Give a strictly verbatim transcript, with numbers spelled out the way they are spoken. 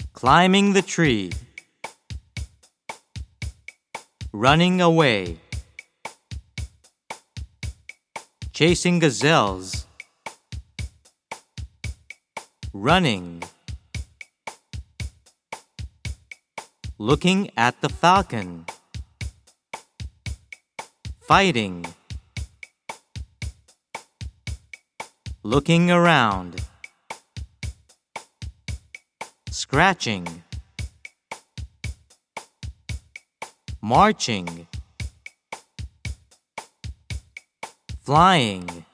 Climbing the tree. Running away. Chasing gazelles. Running. Looking at the falcon. Fighting. Looking around. Scratching. Marching. Flying.